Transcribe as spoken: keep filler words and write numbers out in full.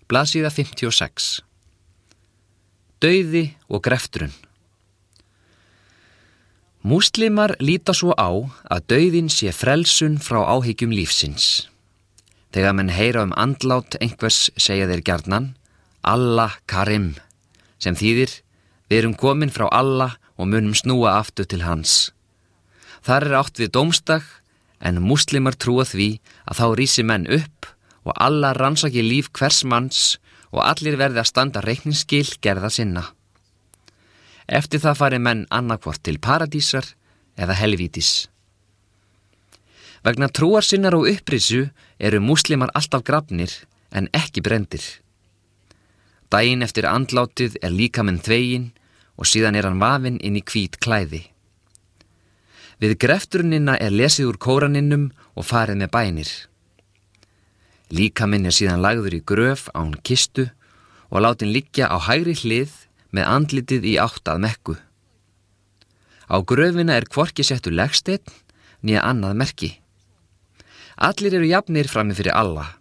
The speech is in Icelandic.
blaðsíða fimmtíu og sex. Dauði og greftrun. Múslimar líta svo á að dauðinn sé frelsun frá áhyggjum lífsins. Þegar menn heyra um andlát einhvers segja þeir gjarnan Allah Karim, sem þýðir við erum komin frá Allah og munum snúa aftur til hans. Þar er átt við dómsdag, en múslimar trúa því að þá rísi menn upp og Allah rannsaki líf hvers manns og allir verði að standa reikningsskil gerða sinna. Eftir það fari menn annarkvort til paradísar eða helvítis. Vegna trúar sinnar og upprisu eru múslimar alltaf grafnir en ekki brendir. Daginn eftir andlátið er líkaminn þveginn og síðan er hann vafinn inn í hvít klæði. Við greftrunina er lesið úr Kóraninum og farið með bænir. Líkaminn er síðan lagður í gröf án kistu og látin liggja á hægri hlið með andlitið í átt að Mekku. Á gröfina er hvorki settur legsteinn né annað merki. Allir eru jafnir frammi fyrir Allah.